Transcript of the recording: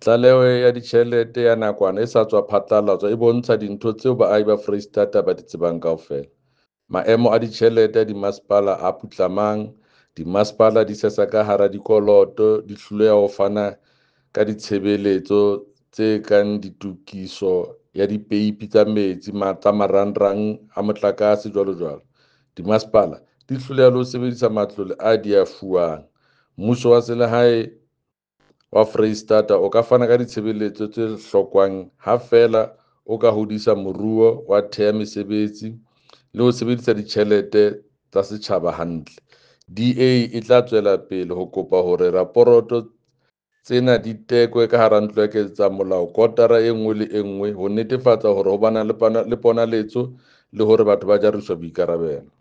Tlaleho ya ditjhelete ya nakwana e sa tswa phatlalatswa e bontsha dintho tseo baahi ba Foreisetata ba di tsebang kaofela. Maemo a ditjhelete a dimasepala a putlamang, dimasepala di sesa ka hara dikoloto, di hloleha ho fana ka ditshebeletso tse kang ditokiso ya dipeipi tsa metsi, tsa marangrang a motlakase, jwalo. Dimasepala di hloleha le ho sebedisa matlole a di a fuwang. Mmuso wa selehae wa Foreisetata o ka fana ka ditshebeletso tse hlokwang ha fela o ka hodisa moruo wa theha mesebetsi le ho sebedisa ditjhelete tsa setjhaba hantle. DA e tla tswela pele ho kopa hore raporoto tsena di tekwe ka hara ntlo ya ketsatsang molao kotara e nngwe le e nngwe ho netefatsa hore ho bana le ponaletso le hore batho ba jariswa boikarabelo.